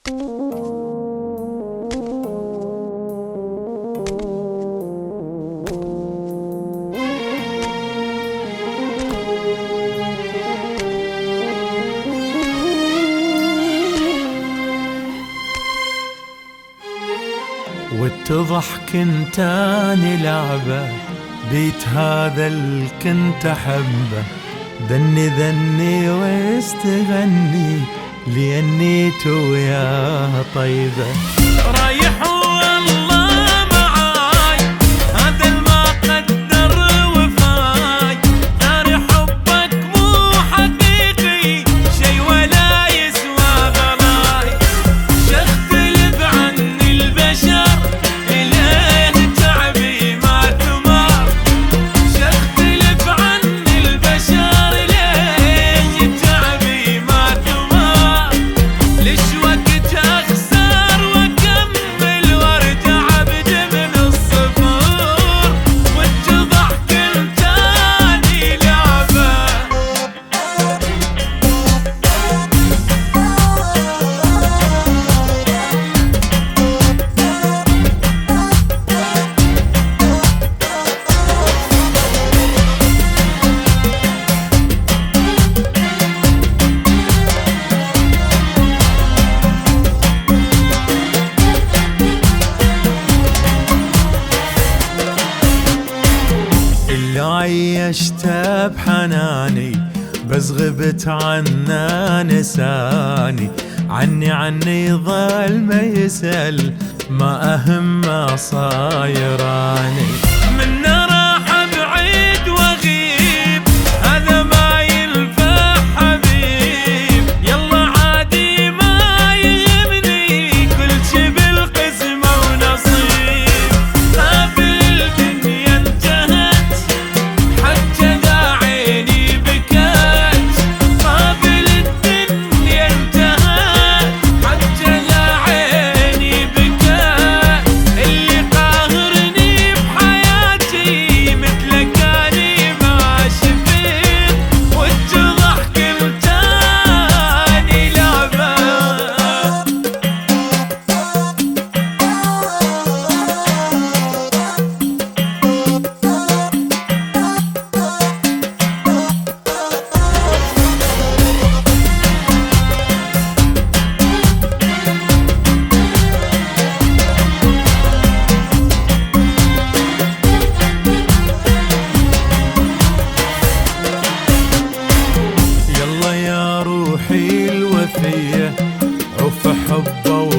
واتضح كنت اني لعبة بيت هذا اللي كنت احبه، ذني ذني واستغني لاني وياه طيبة. رايح والله معاي هذا الما قدر وفاي، داري حبك مو حقيقي شي ولا يسوى غلاي، شختلف عن البشر إليه تعبي ما ثمار، شختلف عن البشر إليه تعبي ما ثمار، ليش وقت أخسر وأكمل وارجع أبدأ من الصفر، واتضح كنت أني لعبة. اللي عيشته بحناني بس غبت عنه نساني، عني ظل ما يسأل ما أهم ما صايراني، من راح بعيد واغيب هذا ما ينفع حبيب، يلا عادي ما يهمني كل شي بالقسمة ونصيب، قابل الدنيا انتهت حتى ذا عيني بكت، قابل الدنيا انتهت حتى ذا عيني بكت، اللي قاهرني بحياتي مثلك اني ما شفت، واتضح كنت اني لعبة. يلا يا روحي الوفية عف حبه